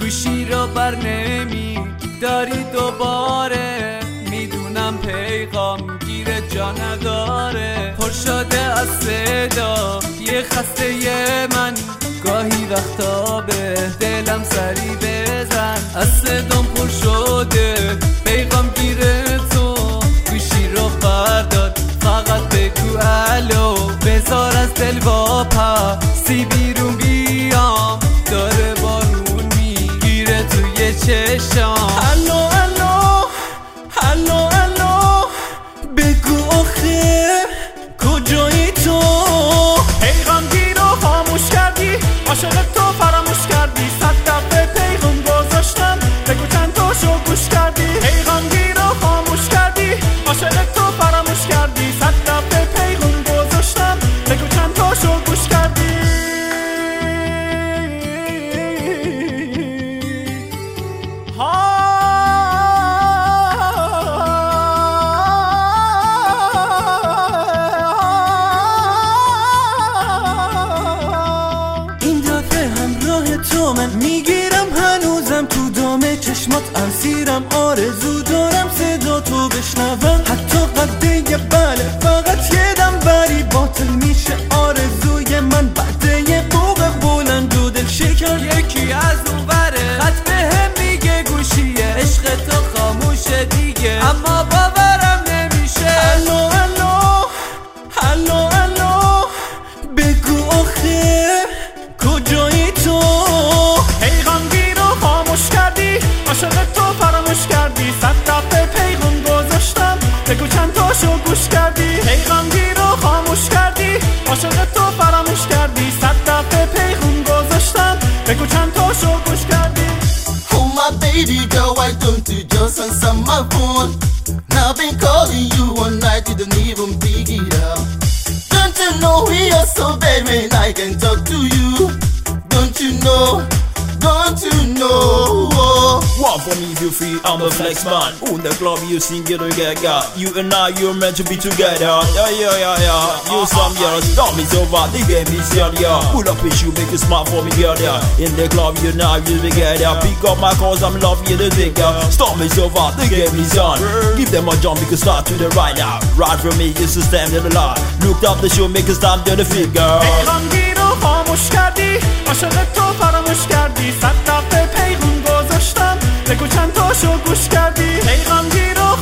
گوشی رو بر نمی داری دوباره، میدونم پیغام گیر جا نداره. پر شده از صدا یه خسته من، گاهی وقتا به دلم سری بزن. از صدام پر شده پیغام گیره تو، گوشی رو بردار فقط بگو الو. بذار از دل واپسی بیرون بیام، داره بارون میگیره توی چشام. الو الو الو الو بگو آخه کجایی تو؟ پیغامگی رو خاموش کردی، عاشق تو فراموش کردی. 100 دفعه پیغام گذاشتم، بگو چند تاشو گوش کردی. پیغامگی رو خاموش کردی، عاشق تو فراموش کردی. 100 دفعه پیغام گذاشتم، بگو چند تاشو گوش کردی. تو من میگیرم هنوزم تو دامه چشمات اسیرم. آرزو دارم صدا تو بشنوم، حتی قده بله فقط یه دم بری باطل میشه آرزوی من بعد یه بوق بلند و دل شکن. یکی از اون بره خط بهم میگه گوشیه عشق تو خاموشه دیگه، اما باورم نمیشه. الو الو الو الو بگو آخه کجایی تو؟ پیغامگی رو خاموش کردی، عاشق تو فراموش کردی. 100 دفعه پیغام گذاشتم، بگو چند تاشو گوش کردی. پیغامگی رو خاموش کردی، عاشق تو فراموش کردی. 100 دفعه پیغام گذاشتم، بگو چند تاشو گوش کردی. Oh my baby girl, why don't you just answer my phone? Now I've been calling you one night, you don't even pick it up. Don't you know we are so bad when I can talk to you? Don't you know? Don't you know? One for me, you free, I'm a flex man. On the club, you sing it together. You and I, you're meant to be together. Yeah, yeah, yeah, yeah. You some years, don't me so bad, the game is here. Pull up with you, make you smile for me, girl. In the club, you now, you together. Pick up my calls, I'm loving you to think. Stop me so bad, the game is on. Give them a jump, we can start to the right now. Right from me, it's a stand in the line. Looked up the show, make us stand to the figure. پیغامگی رو خاموش کردی، عاشق تو فراموش کردی. 100 دفعه پیغام گذاشتم، بگو چند تاشو گوش کردی. پیغامگی رو